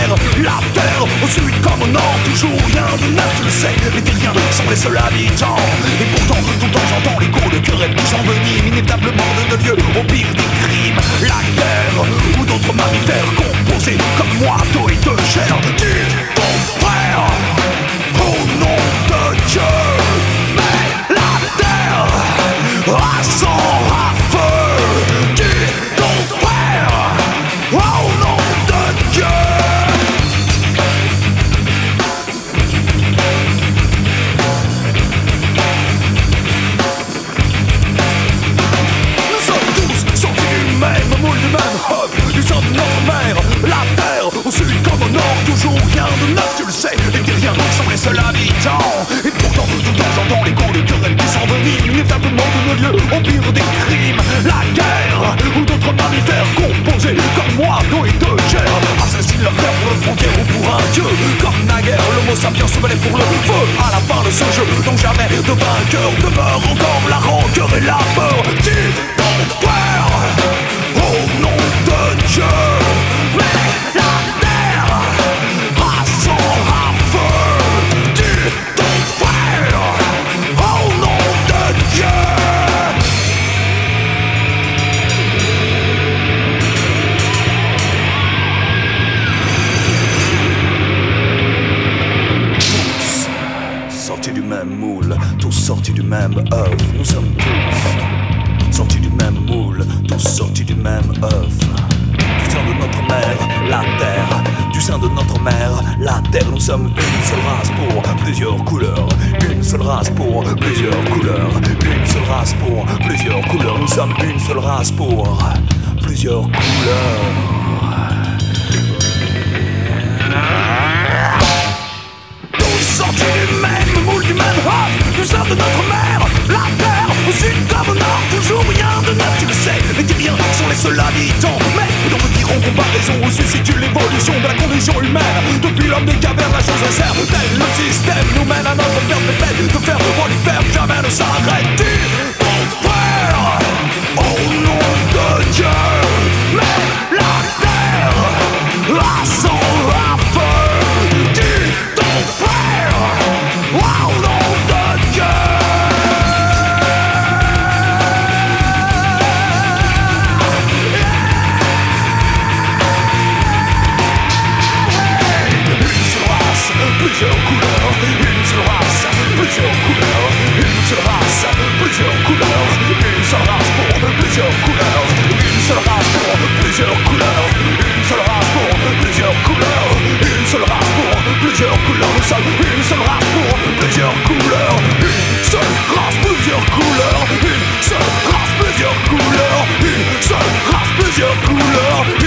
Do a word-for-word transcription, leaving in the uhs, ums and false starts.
terre, la terre, au sud comme au nord, toujours rien de neuf, tu le sais, les terriens sont les seuls habitants. Et pourtant, tout le temps j'entends l'écho de querelles qui s'enveniment, inévitablement de lieu au pire des crimes. La guerre, ou d'autres mammifères composés comme moi d'eau et de chair. Tue ton frère, au nom de Dieu. Mais la terre, à sang, à feu. Tue ton frère, au nom de Dieu. Même moule du même hub, du sang de notre mère, la terre, au sud comme au nord, toujours rien de neuf, tu le sais, les terriens sont les seuls habitants. Et pourtant, tout le temps j'entends l'écho de querelles qui s'enveniment, inévitablement de nos lieux au pire des crimes. La guerre, ou d'autres mammifères composés comme moi d'eau et de chair, assassinent leur terre pour le frontière ou pour un dieu. Comme naguère, l'homo sapiens se mêlait pour le feu. À la fin de ce jeu, dont jamais de vainqueur demeure encore la rancœur et la peur. Tue ton père, au nom de Dieu. Mais la terre, à sang, à feu. Tue ton frère, au nom de Dieu. Tous sortis du même moule, tous sortis du même œuf. Nous sommes tous sortis du même moule, tous sortis du même œuf. Du sein de notre mère, la terre. Du sein de notre mère, la terre. Nous sommes une seule race pour plusieurs couleurs. Une seule race pour plusieurs couleurs. Une seule race pour plusieurs couleurs. Nous sommes une seule race pour plusieurs couleurs. Tous sortis du même moule, du même œuf. Du sein de notre mère, la terre. Au sud comme au nord, toujours rien de neuf, tu le sais, les terriens sont les seuls habitants. Mais d'autres diront comparaison où se situe l'évolution de la condition humaine. Depuis l'homme des cavernes, la chose sert tel le système nous mène à notre perte de peine. De faire prolifère, jamais ne s'arrête. Tue ton frère, au nom de Dieu. Mais la terre, à sang, à feu. Tue ton frère, au nom de Dieu. Plusieurs couleurs, une seule race, plusieurs couleurs, une seule race, plusieurs couleurs, une seule race pour plusieurs couleurs, une seule race pour plusieurs couleurs, une seule race pour plusieurs couleurs, une seule race pour plusieurs couleurs, nous sommes une seule race pour plusieurs couleurs, une seule race, plusieurs couleurs, une seule race, plusieurs couleurs, une seule race, plusieurs couleurs.